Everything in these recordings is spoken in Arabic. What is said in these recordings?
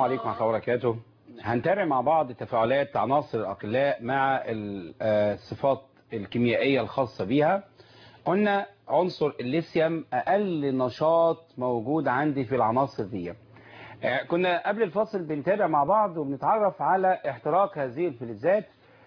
عليكم ورحمة الله وبركاته. هنتابع مع بعض تفاعلات عناصر الأقلاء مع الصفات الكيميائية الخاصة بيها. قلنا عنصر الليثيوم أقل نشاط موجود عندي في العناصر دي. كنا قبل الفاصل بنتابع مع بعض وبنتعرف على احتراق هذه الفلزات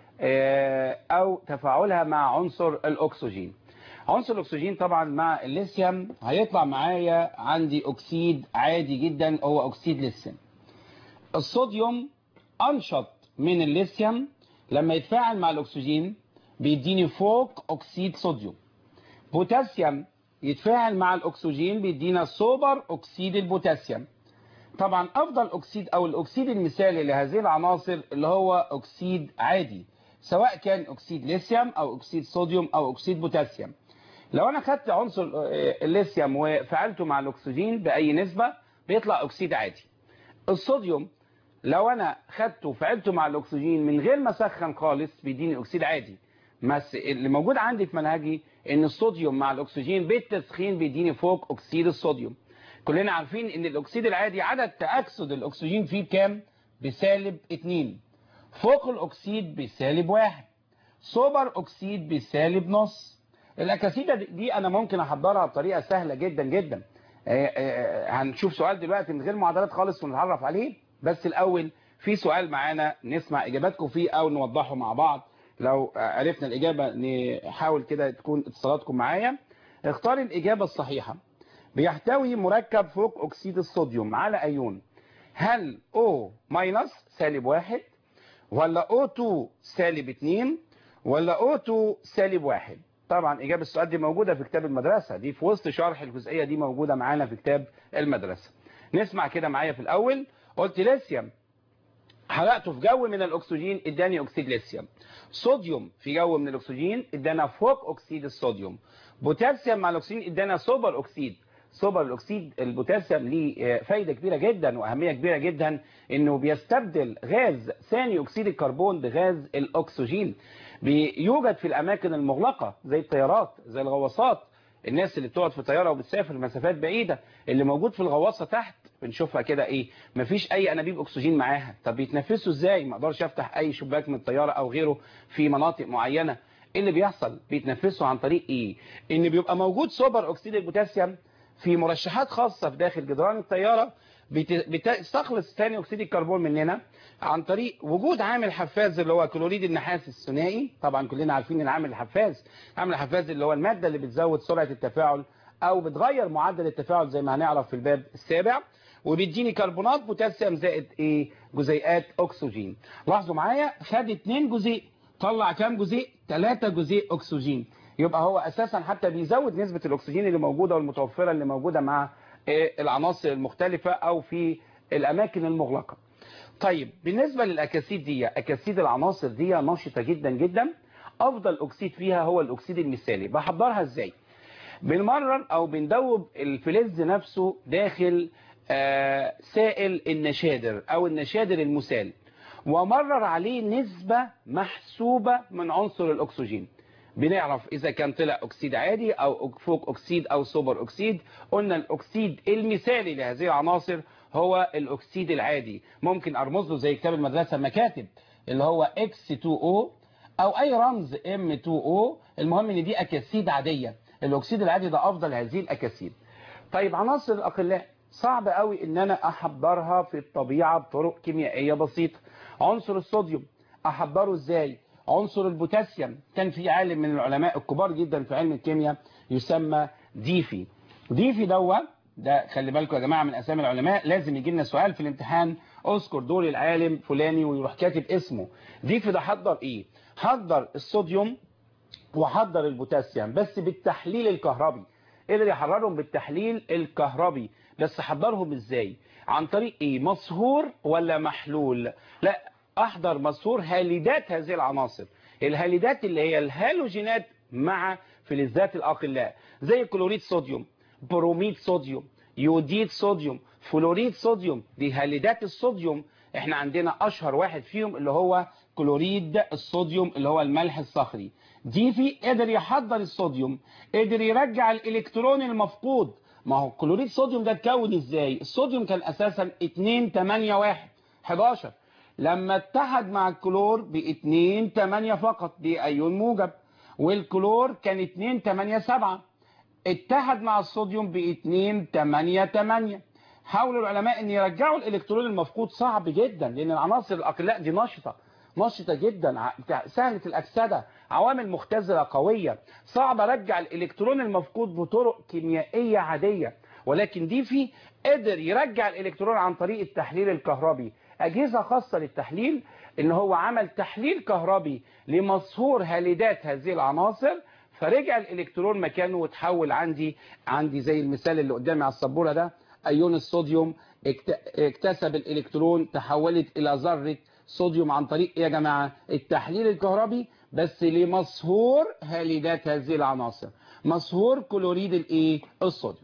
أو تفاعلها مع عنصر الأكسجين. عنصر الأكسجين طبعا مع الليثيوم هيطلع معايا عندي أكسيد عادي جدا، هو أكسيد ليثيوم. الصوديوم أنشط من الليثيوم، لما يتفاعل مع الأكسجين بيديني فوق أكسيد صوديوم. بوتاسيوم يتفاعل مع الأكسجين بيدينا سوبر أكسيد البوتاسيوم. طبعا أفضل أكسيد أو الأكسيد المثالي لهذه العناصر اللي هو أكسيد عادي، سواء كان أكسيد ليثيوم أو أكسيد صوديوم أو أكسيد بوتاسيوم. لو أنا خدت عنصر الليثيوم وفعلته مع الأكسجين بأي نسبة بيطلع أكسيد عادي. الصوديوم لو أنا خدته وفعلته مع الأكسجين من غير ما أسخن خالص بيديني أكسيد عادي. بس اللي موجود عندي في منهجي إن الصوديوم مع الأكسجين بالتسخين بيديني فوق أكسيد الصوديوم. كلنا عارفين إن الأكسيد العادي عدد تأكسد الأكسجين فيه بكام؟ بسالب 2. فوق الأكسيد بسالب 1. سوبر أكسيد بسالب نص. الأكاسيد دي أنا ممكن أحضرها بطريقة سهلة جدا جدا. هنشوف سؤال دلوقتي من غير معادلات خالص ونتعرف عليه، بس الأول في سؤال معانا نسمع إجاباتكم فيه أو نوضحه مع بعض. لو عرفنا الإجابة نحاول كده تكون اتصالاتكم معايا. اختار الإجابة الصحيحة. بيحتوي مركب فوق أكسيد الصوديوم على أيون. هل O- سالب 1 ولا O2 سالب 2 ولا O2 سالب 1؟ طبعا إجابة السؤال دي موجودة في كتاب المدرسة، دي في وسط شرح الجزئية دي موجودة معانا في كتاب المدرسة. نسمع كده معايا في الأول. قلت ليثيوم حرقته في جو من الأكسجين اداني أكسيد ليثيوم. صوديوم في جو من الأكسجين ادانا فوق أكسيد الصوديوم. بوتاسيوم مع الأكسجين ادانا سوبر أكسيد. سوبر الأكسيد البوتاسيوم ليه فايدة كبيرة جدا وأهمية كبيرة جدا، إنه بيستبدل غاز ثاني أكسيد الكربون بغاز الأكسجين. بيوجد في الأماكن المغلقة زي الطيارات زي الغواصات. الناس اللي بتقعد في طيارة وبتسافر مسافات بعيدة، اللي موجود في الغواصة تحت بنشوفها كده ايه، مفيش اي انابيب اكسجين معاها. طب بيتنفسوا ازاي؟ ما اقدرش افتح اي شباك من الطيارة او غيره في مناطق معينة. ايه اللي بيحصل؟ بيتنفسوا عن طريق ايه؟ ان بيبقى موجود سوبر اكسيد البوتاسيوم في مرشحات خاصة في داخل جدران الطيارة بتستخلص ثاني اكسيد الكربون مننا عن طريق وجود عامل حفاز اللي هو كلوريد النحاس الثنائي. طبعا كلنا عارفين العامل الحفاز. عامل الحفاز اللي هو المادة اللي بتزود سرعة التفاعل او بتغير معدل التفاعل زي ما هنعرف في الباب السابع، وبيديني كربونات بوتاسيوم زائد جزيئات اكسجين. لاحظوا معايا، خد 2 جزيء طلع كام جزيء؟ 3 جزيء اكسجين. يبقى هو اساسا حتى بيزود نسبة الاكسجين اللي موجودة والمتوفرة اللي موجودة مع العناصر المختلفة او في الاماكن المغلقة. طيب بالنسبة للاكاسيد دي، اكاسيد العناصر دي نشطة جدا جدا. افضل اكسيد فيها هو الاكسيد المثالي. بحضرها ازاي؟ بنمرر او بندوب الفلز نفسه داخل سائل النشادر او النشادر المسال، ومرر عليه نسبة محسوبة من عنصر الاكسجين. بنعرف اذا كان طلع اكسيد عادي او فوق اكسيد او سوبر اكسيد. قلنا الاكسيد المثالي لهذه العناصر هو الاكسيد العادي. ممكن ارمز له زي كتاب المدرسة مكاتب اللي هو X2O او اي رمز M2O. المهم ان دي اكاسيد عادية. الاكسيد العادي ده افضل هذه الاكاسيد. طيب عناصر الاقلاء صعب قوي ان انا احضرها في الطبيعة بطرق كيميائية بسيطة. عنصر الصوديوم احضره ازاي؟ عنصر البوتاسيوم كان في عالم من العلماء الكبار جدا في علم الكيمياء يسمى ديفي. ديفي ده خلي بالكم يا جماعة من اسامي العلماء، لازم يجي لنا سؤال في الامتحان اذكر دور العالم فلاني ويروح كاتب اسمه. ديفي ده حضر ايه؟ حضر الصوديوم وحضر البوتاسيوم بس بالتحليل الكهربي. قدر يحررهم بالتحليل الكهربي. بس حضرهم ازاي؟ عن طريق ايه؟ مصهور ولا محلول؟ لا، احضر مصهور هاليدات هذه العناصر. الهاليدات اللي هي الهالوجينات مع فلزات الاقلاء زي كلوريد صوديوم، بروميد صوديوم، يوديد صوديوم، فلوريد صوديوم. دي هاليدات الصوديوم. احنا عندنا اشهر واحد فيهم اللي هو كلوريد الصوديوم اللي هو الملح الصخري. ديفي قدر يحضر الصوديوم، قدر يرجع الالكترون المفقود. ما هو كلوريد صوديوم ده اتكون ازاي؟ الصوديوم كان اساسا 2 8 1. 11. لما اتحد مع الكلور ب 2 8 فقط، دي ايون موجب، والكلور كان 2 8 7. اتحد مع الصوديوم ب 2 8 8. حاولوا العلماء ان يرجعوا الالكترون المفقود، صعب جدا لان العناصر الاقلاء دي نشطه جدا، سهله الاكسده، عوامل مختزله قويه، صعب ارجع الالكترون المفقود بطرق كيميائيه عاديه. ولكن ديفي قدر يرجع الالكترون عن طريق التحليل الكهربي، اجهزه خاصه للتحليل، ان هو عمل تحليل كهربي لمصهور هاليدات هذه العناصر، فرجع الالكترون مكانه وتحول عندي زي المثال اللي قدامي على السبوره ده، ايون الصوديوم اكتسب الالكترون، تحولت الى ذره صوديوم عن طريق يا جماعه التحليل الكهربي، بس لمصهور هاليدات هذه العناصر، مصهور كلوريد الصوديوم.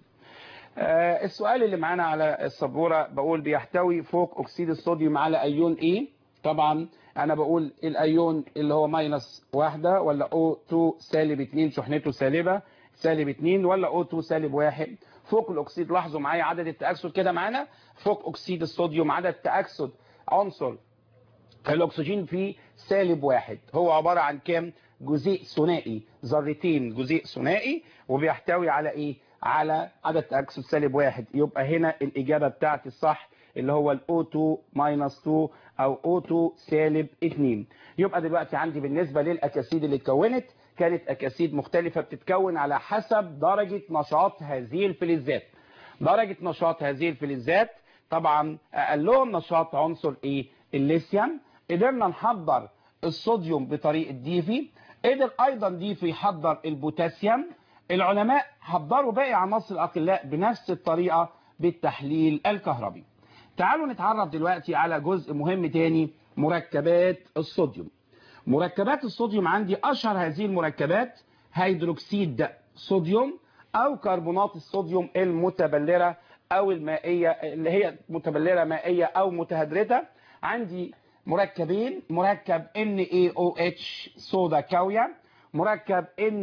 السؤال اللي معانا على السبوره بقول بيحتوي فوق اكسيد الصوديوم على ايون ايه؟ طبعا انا بقول الايون اللي هو -1 ولا O2 -2 شحنته سالبه -2 ولا O2 -1 فوق الاكسيد. لاحظوا معايا عدد التاكسد كده معانا، فوق اكسيد الصوديوم عدد تاكسد عنصر الاكسجين فيه -1، هو عباره عن كام؟ جزيء ثنائي، ذرتين جزيء ثنائي، وبيحتوي على ايه؟ على عدد تاكسد -1. يبقى هنا الاجابه بتاعتي الصح اللي هو O2 -2 او O2 -2. يبقى دلوقتي عندي بالنسبه للاكاسيد اللي اتكونت، كانت اكاسيد مختلفه بتتكون على حسب درجه نشاط هذه الفلزات. درجه نشاط هذه الفلزات طبعا اقلهم نشاط عنصر الليثيوم. قدرنا نحضر الصوديوم بطريقه ديفي، قدر ايضا ديفي يحضر البوتاسيوم. العلماء حضروا باقي عناصر الاقلاء بنفس الطريقه بالتحليل الكهربي. تعالوا نتعرف دلوقتي على جزء مهم تاني، مركبات الصوديوم. مركبات الصوديوم عندي اشهر هذه المركبات هيدروكسيد صوديوم او كربونات الصوديوم المتبلره او المائيه اللي هي متبلره مائيه او متهدرته. عندي مركبين، مركب NaOH صودا كاويه، مركب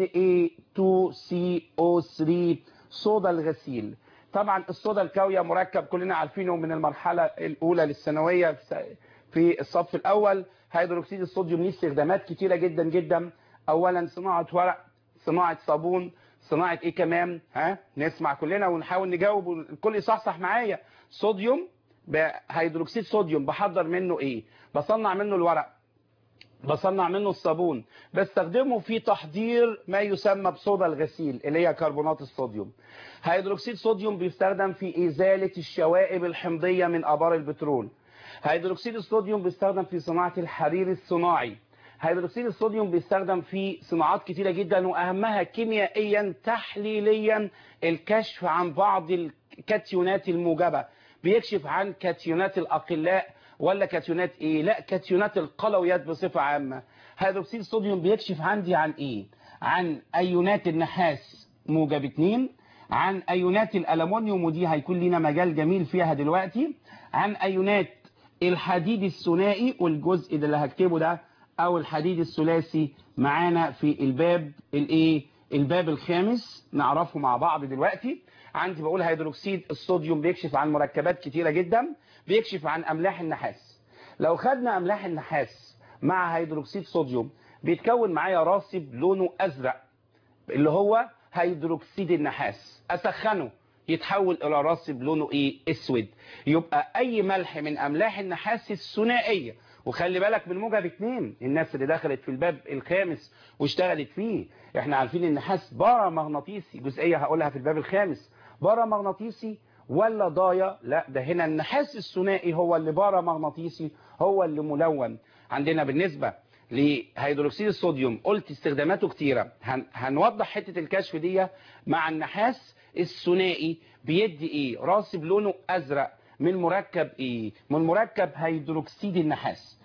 Na2CO3 صودا الغسيل. طبعا الصودا الكاويه مركب كلنا عارفينه من المرحله الاولى للثانويه في الصف الاول. هيدروكسيد الصوديوم ليه استخدامات كتيره جدا جدا، اولا صناعه ورق، صناعه صابون، صناعه ايه كمان؟ نسمع كلنا ونحاول نجاوب والكل يصحصح معايا. صوديوم، هيدروكسيد صوديوم بحضر منه ايه؟ بصنع منه الورق، بصنع منه الصابون، بستخدمه في تحضير ما يسمى بصودا الغسيل اللي هي كربونات الصوديوم. هيدروكسيد صوديوم بيستخدم في ازاله الشوائب الحمضيه من ابار البترول. هيدروكسيد الصوديوم بيستخدم في صناعه الحرير الصناعي. هيدروكسيد الصوديوم بيستخدم في صناعات كتيره جدا، واهمها كيميائيا تحليليا الكشف عن بعض الكاتيونات الموجبه. بيكشف عن كاتيونات الاقلاء ولا كاتيونات ايه؟ لا، كاتيونات القلويات بصفه عامه. هيدروكسيد الصوديوم بيكشف عندي عن ايه؟ عن ايونات النحاس موجب 2، عن ايونات الالومنيوم ودي هيكون لنا مجال جميل فيها دلوقتي، عن ايونات الحديد الثنائي والجزء اللي هكتبه ده او الحديد الثلاثي معانا في الباب الخامس، نعرفه مع بعض دلوقتي. عندي بقول هيدروكسيد الصوديوم بيكشف عن مركبات كتيرة جدا، بيكشف عن املاح النحاس. لو خدنا املاح النحاس مع هيدروكسيد صوديوم بيتكون معايا راسب لونه ازرق اللي هو هيدروكسيد النحاس، اسخنه يتحول الى راسب لونه اسود. يبقى اي ملح من املاح النحاس الثنائيه، وخلي بالك من موجب 2، الناس اللي دخلت في الباب الخامس واشتغلت فيه، احنا عارفين النحاس بارامغناطيسي، جزئيه هقولها في الباب الخامس، بارامغناطيسي ولا ضايع؟ لا، ده هنا النحاس الثنائي هو اللي بارامغناطيسي، هو اللي ملون. عندنا بالنسبه لهيدروكسيد الصوديوم قلت استخداماته كتيره، هنوضح حته الكشف دي. مع النحاس الثنائي بيدي راسب لونه ازرق من مركب من مركب هيدروكسيد النحاس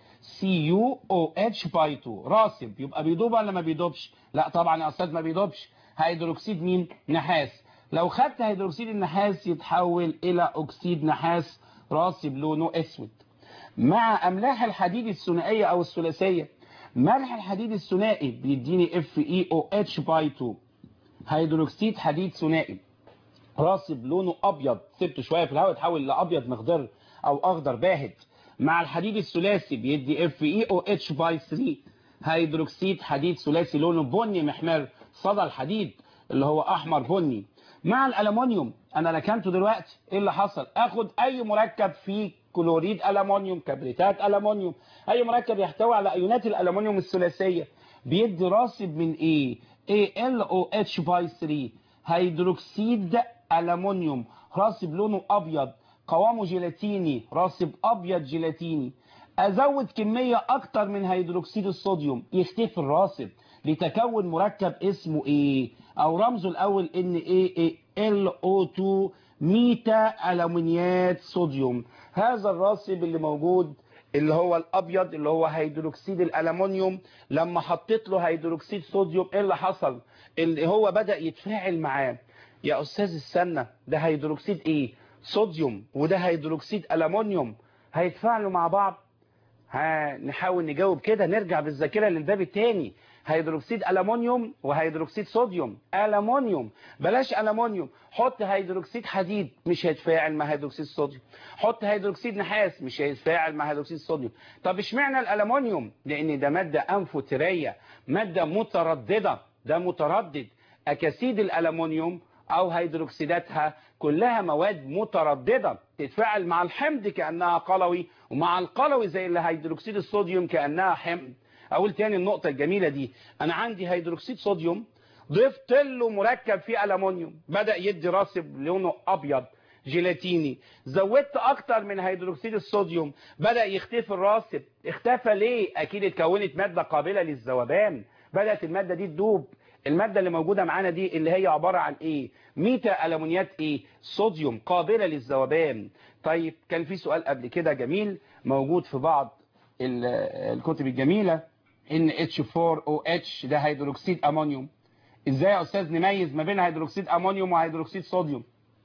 CuOH2 راسب. يبقى بيدوب ولا ما بيدوبش؟ لا طبعا يا استاذ ما بيدوبش. هيدروكسيد مين؟ نحاس. لو خدت هيدروكسيد النحاس يتحول الى اكسيد نحاس راسب لونه اسود. مع املاح الحديد الثنائيه او الثلاثيه، ملح الحديد الثنائي بيديني FeOH2 هيدروكسيد حديد ثنائي راسب لونه ابيض، سبته شويه في الهواء يتحول لابيض مخضر او اخضر باهت. مع الحديد الثلاثي بيدي FeOH باي 3 هيدروكسيد حديد ثلاثي لونه بني محمر، صدى الحديد اللي هو احمر بني. مع الالومنيوم انا ركنته دلوقتي، ايه اللي حصل؟ اخد اي مركب فيه كلوريد الومنيوم، كبريتات الومنيوم، اي مركب يحتوي على ايونات الالومنيوم الثلاثيه، بيدي راسب من ايه؟ ALOH باي 3 هيدروكسيد الومنيوم، راسب لونه ابيض، قوامه جيلاتيني، راسب ابيض جيلاتيني. ازود كميه اكتر من هيدروكسيد الصوديوم، يختفي الراسب لتكون مركب اسمه ايه؟ او رمزه الاول NaLO2 ميتا الومنيات صوديوم. هذا الراسب اللي موجود اللي هو الابيض اللي هو هيدروكسيد الالومنيوم، لما حطيت له هيدروكسيد صوديوم ايه اللي حصل؟ اللي هو بدأ يتفاعل معاه. يا استاذ استنى، ده هيدروكسيد ايه؟ صوديوم، وده هيدروكسيد الومنيوم، هيتفاعلوا مع بعض؟ نحاول نجاوب كده، نرجع بالذاكره للباب الثاني. هيدروكسيد الومنيوم وهيدروكسيد صوديوم. الومنيوم، بلاش الومنيوم، حط هيدروكسيد حديد مش هيتفاعل مع هيدروكسيد صوديوم، حط هيدروكسيد نحاس مش هيتفاعل مع هيدروكسيد صوديوم. طب اشمعنى الالومنيوم؟ لان ده ماده انفوتيريه، ماده متردده، ده متردد. اكاسيد الالومنيوم او هيدروكسيداتها كلها مواد متردده، تتفاعل مع الحمض كانها قلوي، ومع القلوي زي اللي هيدروكسيد الصوديوم كانها حمض. اقول تاني النقطه الجميله دي، انا عندي هيدروكسيد صوديوم ضفت له مركب فيه الومنيوم، بدا يدي راسب لونه ابيض جيلاتيني. زودت اكتر من هيدروكسيد الصوديوم، بدا يختفي الراسب. اختفى ليه؟ اكيد اتكونت ماده قابله للذوبان، بدات الماده دي تدوب. الماده اللي موجوده معانا دي اللي هي عباره عن ايه؟ ميتا الومنيات ايه؟ صوديوم، قابله للذوبان. طيب كان في سؤال قبل كده جميل موجود في بعض الكتب الجميله، NH4OH ده هيدروكسيد امونيوم. ازاي يا استاذ نميز ما بين هيدروكسيد امونيوم وهيدروكسيد صوديوم؟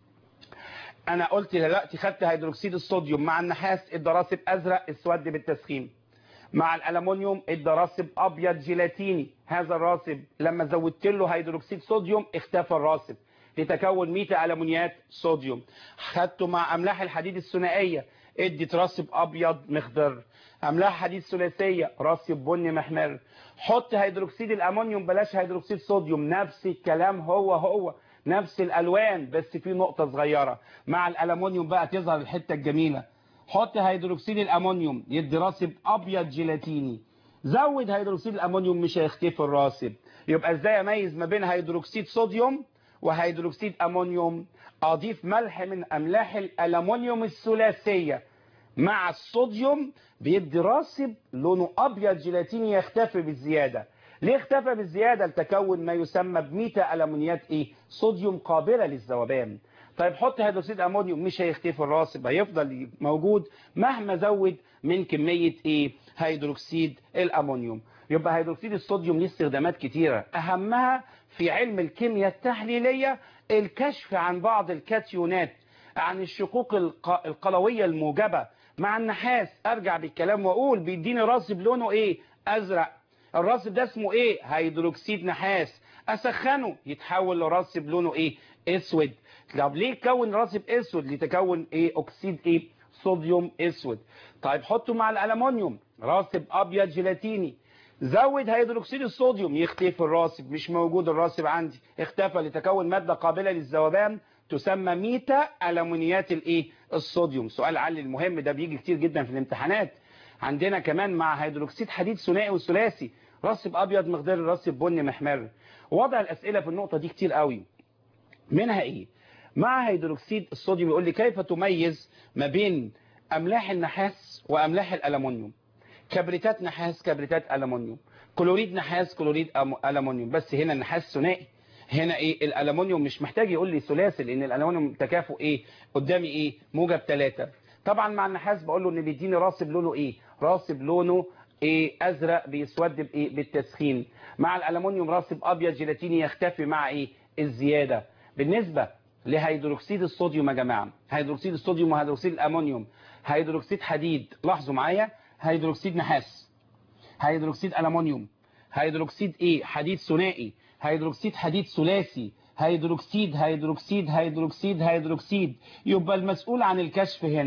انا قلت دلوقتي خدت هيدروكسيد الصوديوم مع النحاس ادى راسب ازرق اسود بالتسخين، مع الالومنيوم ادى راسب ابيض جيلاتيني. هذا الراسب لما زودت له هيدروكسيد صوديوم اختفى الراسب لتكون ميتا الومنيات صوديوم. خدته مع املاح الحديد الثنائيه ادت راسب ابيض مخضر، املاح حديد ثلاثيه راسب بني محمر. حط هيدروكسيد الامونيوم، بلاش هيدروكسيد صوديوم، نفس الكلام هو نفس الالوان، بس في نقطه صغيره. مع الالومنيوم بقى تظهر الحته الجميله، حط هيدروكسيد الامونيوم يدي راسب ابيض جيلاتيني. زود هيدروكسيد الامونيوم مش هيختفي الراسب. يبقى ازاي اميز ما بين هيدروكسيد صوديوم وهيدروكسيد امونيوم؟ اضيف ملح من املاح الالومنيوم الثلاثيه مع الصوديوم، بيدي راسب لونه ابيض جيلاتيني يختفي بالزياده. ليه اختفى بالزياده؟ لتكون ما يسمى بميتا الومنيات ايه؟ صوديوم قابله للذوبان. طيب حط هيدروكسيد امونيوم مش هيختفي الراسب، هيفضل موجود مهما زود من كميه ايه؟ هيدروكسيد الامونيوم. يبقى هيدروكسيد الصوديوم ليه استخدامات كتيره، اهمها في علم الكيمياء التحليليه الكشف عن بعض الكاتيونات، عن الشقوق القلويه الموجبه. مع النحاس ارجع بالكلام واقول بيديني راسب لونه ايه؟ ازرق. الراسب ده اسمه ايه؟ هيدروكسيد نحاس. اسخنه يتحول لراسب لونه ايه؟ اسود. طب ليه كون راسب اسود؟ لتكون ايه؟ اكسيد ايه؟ صوديوم اسود. طيب حطه مع الالومنيوم راسب ابيض جيلاتيني. زود هيدروكسيد الصوديوم يختفي الراسب، مش موجود الراسب عندي، اختفى لتكون ماده قابله للذوبان تسمى ميتا الومنيات الايه؟ الصوديوم. سؤال علي المهم ده بيجي كتير جدا في الامتحانات. عندنا كمان مع هيدروكسيد حديد ثنائي وثلاثي راسب ابيض مخضر، راسب بني محمر. وضع الاسئله في النقطه دي كتير قوي. منها ايه؟ مع هيدروكسيد الصوديوم يقول لي كيف تميز ما بين املاح النحاس واملاح الالومنيوم؟ كبريتات نحاس، كبريتات الومنيوم، كلوريد نحاس، كلوريد الومنيوم. بس هنا النحاس ثنائي، هنا ايه؟ الالومنيوم مش محتاج يقول لي ثلاثي، لان الالومنيوم تكافؤ ايه؟ قدامي ايه؟ موجب 3. طبعا مع النحاس بقول له ان بيديني راسب لونه ايه؟ راسب لونه ايه؟ ازرق بيسود بايه؟ بالتسخين. مع الالومنيوم راسب ابيض جيلاتيني يختفي مع ايه؟ الزياده. بالنسبه لهيدروكسيد الصوديوم يا جماعه، هيدروكسيد الصوديوم وهيدروكسيد الامونيوم، هيدروكسيد حديد، لاحظوا معايا، هيدروكسيد نحاس، هيدروكسيد الومنيوم، هيدروكسيد ايه؟ حديد ثنائي، هيدروكسيد حديد ثلاثي، هيدروكسيد هيدروكسيد هيدروكسيد هيدروكسيد. يبقى المسؤول عن الكشف هنا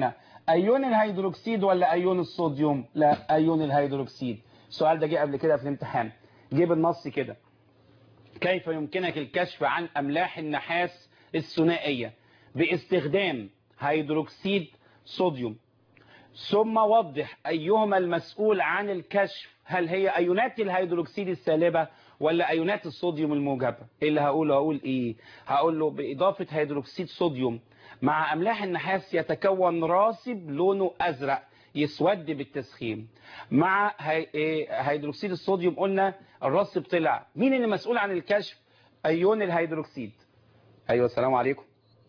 ايون الهيدروكسيد ولا ايون الصوديوم؟ لا، ايون الهيدروكسيد. السؤال ده جه قبل كده في الامتحان، جه بالنص كده: كيف يمكنك الكشف عن املاح النحاس الثنائيه باستخدام هيدروكسيد صوديوم، ثم وضح ايهما المسؤول عن الكشف، هل هي ايونات الهيدروكسيد السالبه ولا ايونات الصوديوم الموجبه؟ ايه اللي هقوله؟ هقول ايه؟ هقول له باضافه هيدروكسيد صوديوم مع املاح النحاس يتكون راسب لونه ازرق يسود بالتسخين. مع هيدروكسيد الصوديوم قلنا الراسب طلع. مين اللي مسؤول عن الكشف؟ ايون الهيدروكسيد. ايوه السلام عليكم.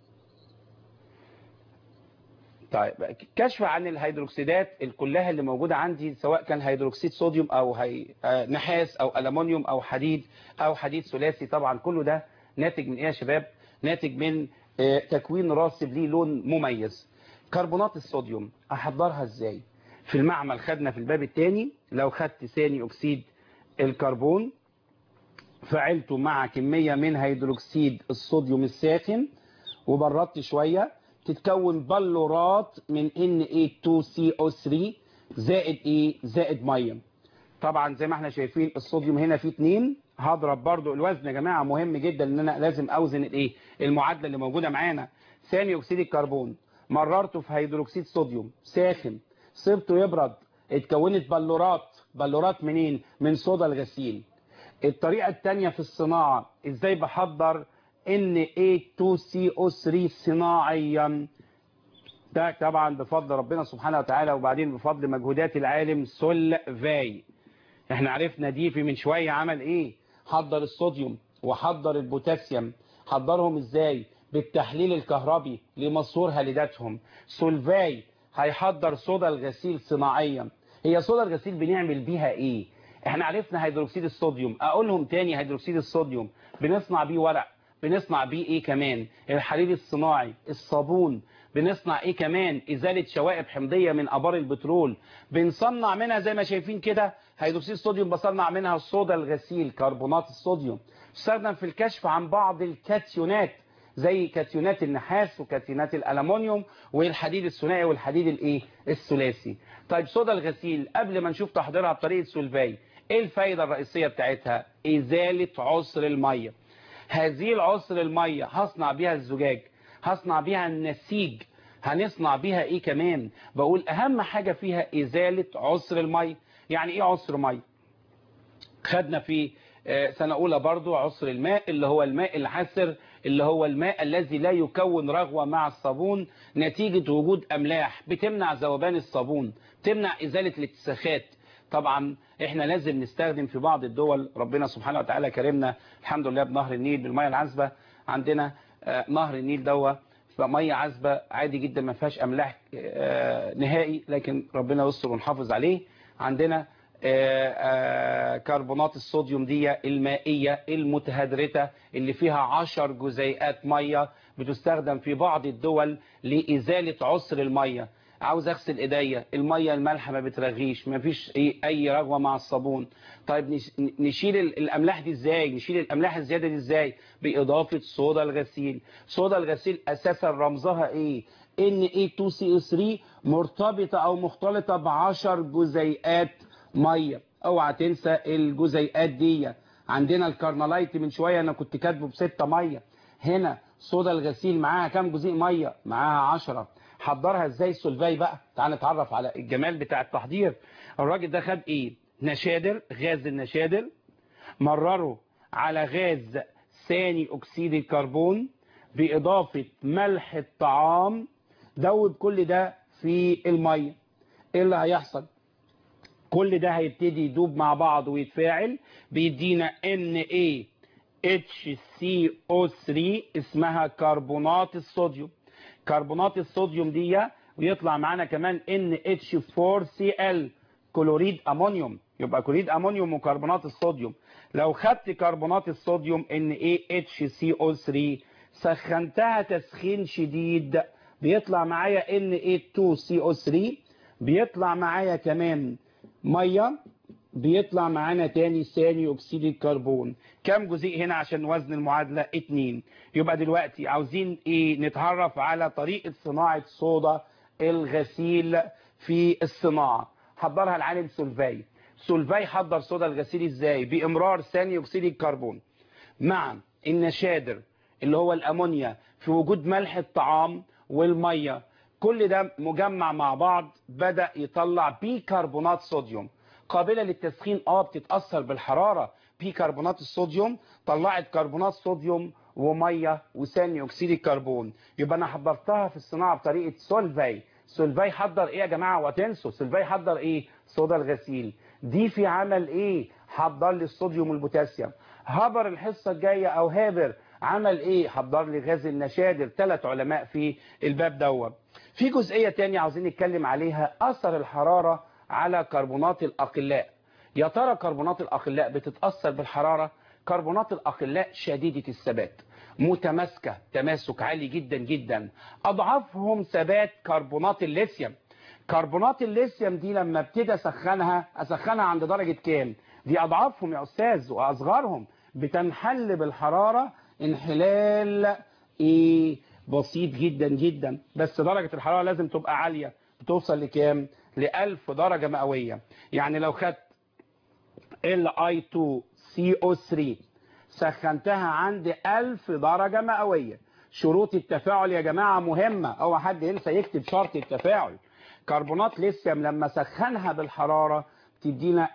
طيب كشف عن الهيدروكسيدات كلها اللي موجودة عندي، سواء كان هيدروكسيد صوديوم أو نحاس أو ألمونيوم أو حديد أو حديد ثلاثي، طبعا كله ده ناتج من إيه يا شباب؟ ناتج من تكوين راسب ليه لون مميز. كربونات الصوديوم أحضرها إزاي؟ في المعمل خدنا في الباب الثاني، لو خدت ثاني أكسيد الكربون فعلته مع كمية من هيدروكسيد الصوديوم الساخن وبردت شوية، تتكون بلورات من Na2CO3 زائد ايه؟ زائد ميه. طبعا زي ما احنا شايفين الصوديوم هنا فيه 2. هضرب برضو الوزن يا جماعه، مهم جدا ان انا لازم اوزن الايه؟ المعادله اللي موجوده معانا. ثاني اكسيد الكربون مررته في هيدروكسيد صوديوم ساخن، سبته يبرد، اتكونت بلورات. بلورات منين؟ من صودا الغسيل. الطريقه الثانيه في الصناعه، ازاي بحضر Na2CO3 صناعيا؟ ده طبعا بفضل ربنا سبحانه وتعالى، وبعدين بفضل مجهودات العالم سولفاي. احنا عرفنا دي في من شوية عمل ايه؟ حضر الصوديوم وحضر البوتاسيوم. حضرهم ازاي؟ بالتحليل الكهربي لمسور هاليداتهم. سولفاي هيحضر صودا الغسيل صناعيا. هي صودا الغسيل بنعمل بيها ايه؟ احنا عرفنا هيدروكسيد الصوديوم، اقولهم تاني: هيدروكسيد الصوديوم بنصنع بيه ورق، بنصنع بيه ايه كمان؟ الحليب الصناعي، الصابون. بنصنع ايه كمان؟ ازالة شوائب حمضية من ابار البترول. بنصنع منها زي ما شايفين كده هيدروكسيد الصوديوم، بصنع منها الصودا الغسيل كربونات الصوديوم. تستخدم في الكشف عن بعض الكاتيونات زي كاتيونات النحاس وكاتيونات الألمونيوم والحديد الثنائي والحديد الايه؟ الثلاثي. طيب صودا الغسيل قبل ما نشوف تحضيرها بطريقة سولفاي، ايه الفايدة الرئيسية بتاعتها؟ ازالة عسر المية. هذه العسر المية هصنع بيها الزجاج، هصنع بيها النسيج، هنصنع بيها ايه كمان؟ بقول اهم حاجة فيها ازالة عسر المية. يعني ايه عسر مية؟ خدنا في سنة اولى برضو عسر الماء، اللي هو الماء العسر، اللي هو الماء الذي لا يكون رغوة مع الصابون نتيجة وجود املاح بتمنع ذوبان الصابون، تمنع ازالة الاتساخات. طبعا احنا لازم نستخدم في بعض الدول، ربنا سبحانه وتعالى كرمنا الحمد لله بنهر النيل بالمية العذبة. عندنا نهر النيل مية عذبة عادي جدا ما فيهاش املاح نهائي، لكن ربنا يستر ونحافظ عليه. عندنا كربونات الصوديوم دي المائية المتهدرتة اللي فيها 10 جزيئات مية، بتستخدم في بعض الدول لإزالة عسر المية. عاوز اغسل ايديا، المية المالحة ما بترغيش، ما فيش اي رغوة مع الصابون. طيب نشيل الاملاح دي ازاي؟ نشيل الاملاح الزيادة دي ازاي؟ باضافة صودا الغسيل. صودا الغسيل اساسا رمزها ايه؟ Na2CO3 مرتبطة او مختلطة ب10 جزيئات ميه. اوعى تنسى الجزيئات دي. عندنا الكارنالايت من شويه انا كنت كاتبه ب6 ميه، هنا صودا الغسيل معاها كام جزيء ميه؟ معاها 10. حضرها ازاي سولفاي بقى؟ تعال نتعرف على الجمال بتاع التحضير. الراجل ده خد ايه؟ نشادر، غاز النشادر، مرره على غاز ثاني اكسيد الكربون باضافه ملح الطعام، دوب كل ده في الميه. ايه اللي هيحصل؟ كل ده هيبتدي يدوب مع بعض ويتفاعل، بيدينا NaHCO3 اسمها كربونات الصوديوم. كربونات الصوديوم دي ويطلع معانا كمان NH4Cl كلوريد امونيوم، يبقى كلوريد امونيوم وكربونات الصوديوم. لو خدت كربونات الصوديوم NaHCO3 سخنتها تسخين شديد بيطلع معايا Na2CO3، بيطلع معايا كمان ميه، بيطلع معانا تاني ثاني اكسيد الكربون. كم جزيء هنا عشان وزن المعادله؟ 2. يبقى دلوقتي عاوزين ايه؟ نتعرف على طريقه صناعه صودا الغسيل في الصناعة. حضرها العالم سولفاي. سولفاي حضر صودا الغسيل ازاي؟ بامرار ثاني اكسيد الكربون مع النشادر اللي هو الامونيا في وجود ملح الطعام والميه، كل ده مجمع مع بعض بدأ يطلع بيكربونات صوديوم قابلة للتسخين. بتتأثر بالحرارة. بيكربونات الصوديوم طلعت كربونات صوديوم وميه وثاني اكسيد الكربون. يبقى انا حضرتها في الصناعه بطريقه سولفاي. سولفاي حضر ايه يا جماعه؟ وتنسوا سولفاي حضر ايه؟ صودا الغسيل. دي في عمل ايه؟ حضر لي الصوديوم والبوتاسيوم. هابر الحصه الجايه او هابر عمل ايه؟ حضر لي غاز النشادر. 3 علماء في الباب دوت. في جزئيه تانية عاوزين نتكلم عليها، اثر الحراره على كربونات الاقلاء. يا ترى كربونات الاقلاء بتتاثر بالحراره؟ كربونات الاقلاء شديده الثبات، متماسكه تماسك عالي جدا جدا. اضعفهم ثبات كربونات الليثيوم. كربونات الليثيوم دي لما ابتدي اسخنها عند درجه كام؟ دي اضعافهم يا استاذ واصغرهم، بتنحل بالحراره انحلال بسيط جدا جدا، بس درجه الحراره لازم تبقى عاليه. بتوصل لكام؟ ل 1000 درجه مئويه. يعني لو خدت Li2CO3 سخنتها عند 1000 درجة مئوية. شروط التفاعل يا جماعة مهمة، أو حد ينسى يكتب شرط التفاعل. كربونات ليثيوم لما سخنها بالحرارة تدينا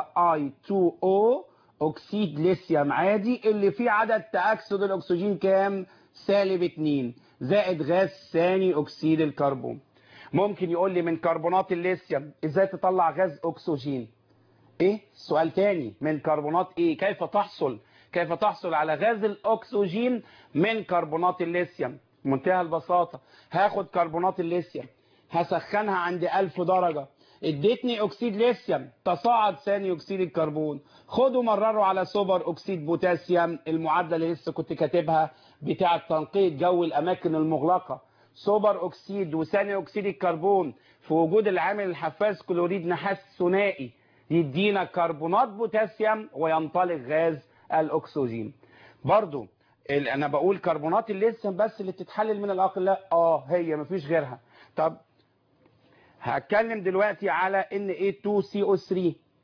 Li2O أكسيد ليثيوم عادي اللي فيه عدد تأكسد الأكسجين كام؟ -2 زائد غاز ثاني أكسيد الكربون. ممكن يقول لي من كربونات الليثيوم ازاي تطلع غاز أكسجين؟ ايه؟ سؤال تاني، من كربونات ايه؟ كيف تحصل على غاز الاكسجين من كربونات الليثيوم؟ منتهى البساطة. هاخد كربونات الليثيوم هسخنها عند 1000 درجة، ادتني اكسيد ليثيوم تصاعد ثاني اكسيد الكربون. خدوا مرروا على سوبر اكسيد بوتاسيوم، المعادلة اللي لسه كنت كاتبها بتاعة تنقية جو الاماكن المغلقة. سوبر اكسيد وثاني اكسيد الكربون في وجود العامل الحفاز كلوريد نحاس ثنائي يدينا كربونات بوتاسيوم وينطلق غاز الاكسجين. برضو انا بقول كربونات الليثيوم بس اللي بتتحلل من الاقلاء، هي مفيش غيرها. طب هتكلم دلوقتي على Na2CO3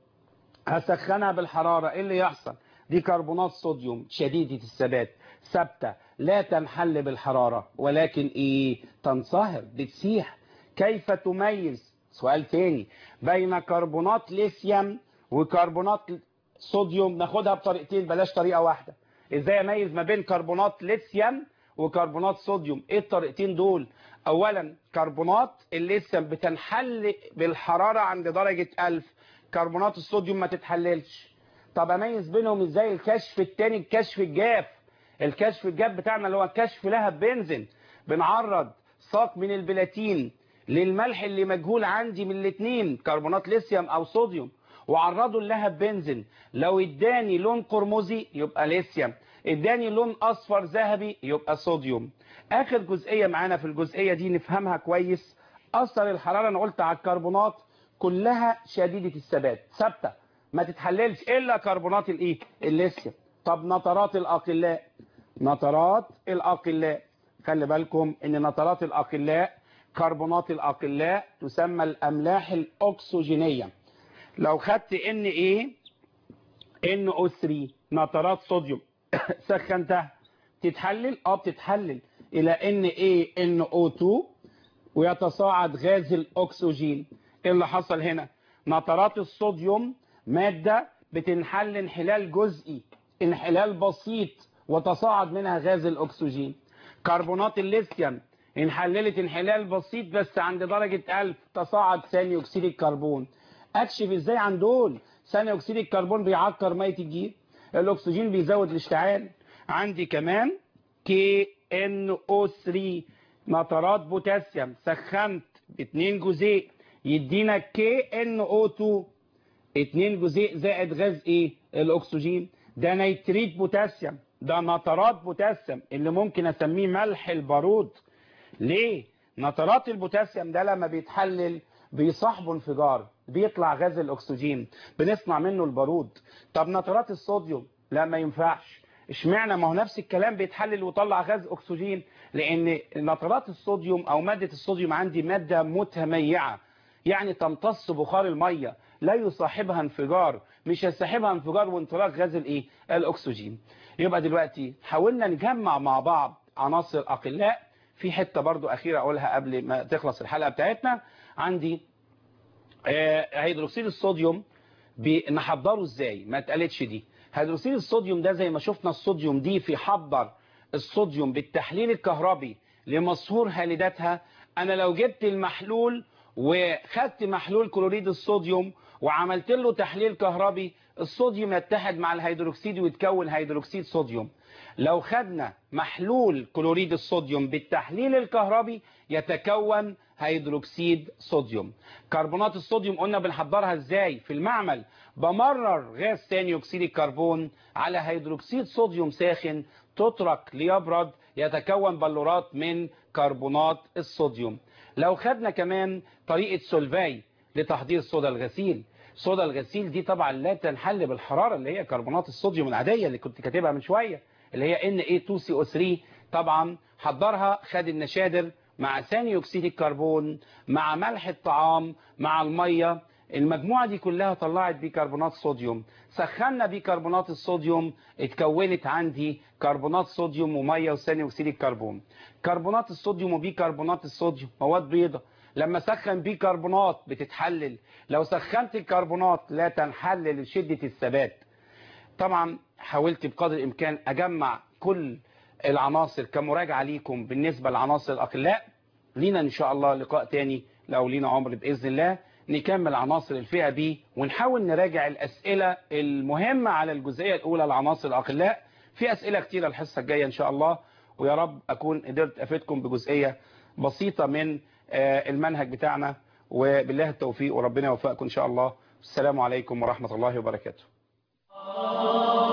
هسخنها بالحراره، ايه اللي يحصل؟ دي كربونات صوديوم شديده الثبات ثابته لا تنحل بالحراره، ولكن تنصهر بتسيح. كيف تميز؟ سؤال تاني، بين كربونات ليثيوم وكربونات صوديوم. ناخدها بطريقتين بلاش طريقه واحده. ازاي اميز ما بين كربونات ليثيوم وكربونات صوديوم؟ ايه الطريقتين دول؟ اولا كربونات الليثيوم بتنحل بالحراره عند درجه 1000، كربونات الصوديوم ما تتحللش. طب اميز بينهم ازاي؟ الكشف الثاني، الكشف الجاف. الكشف الجاف بتاعنا اللي هو كشف لهب بنزين. بنعرض ساق من البلاتين للملح اللي مجهول عندي من الاثنين كربونات ليثيوم او صوديوم، وعرضه اللهب بنزين. لو اداني لون قرمزي يبقى ليثيوم، اداني لون اصفر ذهبي يبقى صوديوم. اخر جزئيه معانا في الجزئيه دي نفهمها كويس. اثر الحراره انا قلت على الكربونات كلها شديده الثبات ثابته ما تتحللش الا كربونات الليثيوم. طب نترات الاقلاء، نترات الاقلاء خلي بالكم ان نترات الاقلاء كربونات الاقلاء تسمى الاملاح الاكسجينيه. لو خدت NO3 نترات صوديوم سخنتها تتحلل بتتحلل الى NaNO2 ويتصاعد غاز الاكسجين. ايه اللي حصل هنا؟ نترات الصوديوم ماده بتنحل انحلال جزئي، انحلال بسيط، وتصاعد منها غاز الاكسجين. كربونات الليثيوم انحللت انحلال بسيط بس عند درجه 1000 تصاعد ثاني اكسيد الكربون. اكشف ازاي عن دول؟ ثاني اكسيد الكربون بيعكر ميه الجير، الاكسجين بيزود الاشتعال. عندي كمان KNO3 نترات بوتاسيوم سخنت 2 جزيء يدينا KNO2 2 جزيء زائد غاز الاكسجين. ده نيتريت بوتاسيوم، ده نترات بوتاسيوم اللي ممكن اسميه ملح البارود. ليه؟ نترات البوتاسيوم ده لما بيتحلل بيصاحبه انفجار، بيطلع غاز الاكسجين، بنصنع منه البارود. طب نترات الصوديوم لا ما ينفعش، اشمعنى؟ ما هو نفس الكلام بيتحلل ويطلع غاز اكسجين، لان نترات الصوديوم او ماده الصوديوم عندي ماده متميعه، يعني تمتص بخار الميه، لا يصاحبها انفجار، مش هيصاحبها انفجار وانطلاق غاز الايه؟ الاكسجين. يبقى دلوقتي حاولنا نجمع مع بعض عناصر اقلاء. في حته برضو اخيره اقولها قبل ما تخلص الحلقه بتاعتنا. عندي هيدروكسيد الصوديوم نحضره ازاي؟ ما اتقالتش دي. هيدروكسيد الصوديوم ده زي ما شفنا الصوديوم دي في حضر الصوديوم بالتحليل الكهربي لمصهور هالداتها. انا لو جبت المحلول وخدت محلول كلوريد الصوديوم وعملت له تحليل كهربي، الصوديوم يتحد مع الهيدروكسيد ويتكون هيدروكسيد صوديوم. لو خدنا محلول كلوريد الصوديوم بالتحليل الكهربي يتكون هيدروكسيد صوديوم. كربونات الصوديوم قلنا بنحضرها ازاي؟ في المعمل بمرر غاز ثاني اكسيد الكربون على هيدروكسيد صوديوم ساخن، تترك ليبرد، يتكون بلورات من كربونات الصوديوم. لو خدنا كمان طريقة سولفاي لتحضير صودا الغسيل، صودا الغسيل دي طبعا لا تنحل بالحرارة، اللي هي كربونات الصوديوم العادية اللي كنت كاتبها من شوية، اللي هي Na2CO3. طبعا حضرها، خد النشادر مع ثاني اكسيد الكربون مع ملح الطعام مع الميه، المجموعه دي كلها طلعت بيكربونات صوديوم. سخنا بيكربونات الصوديوم، اتكونت عندي كربونات صوديوم وميه وثاني اكسيد الكربون. كربونات الصوديوم وبيكربونات الصوديوم مواد بيضاء، لما سخن بيكربونات بتتحلل، لو سخنت الكربونات لا تنحل لشده الثبات. طبعا حاولت بقدر الامكان اجمع كل العناصر كمراجعه ليكم بالنسبه لعناصر الاقلاء. لينا ان شاء الله لقاء تاني لو لينا عمر باذن الله، نكمل عناصر الفئه بي ونحاول نراجع الاسئله المهمه على الجزئيه الاولى لعناصر الاقلاء. في اسئله كتيره الحصه الجايه ان شاء الله، ويا رب اكون قدرت افيدكم بجزئيه بسيطه من المنهج بتاعنا، وبالله التوفيق وربنا يوفقكم ان شاء الله. السلام عليكم ورحمه الله وبركاته.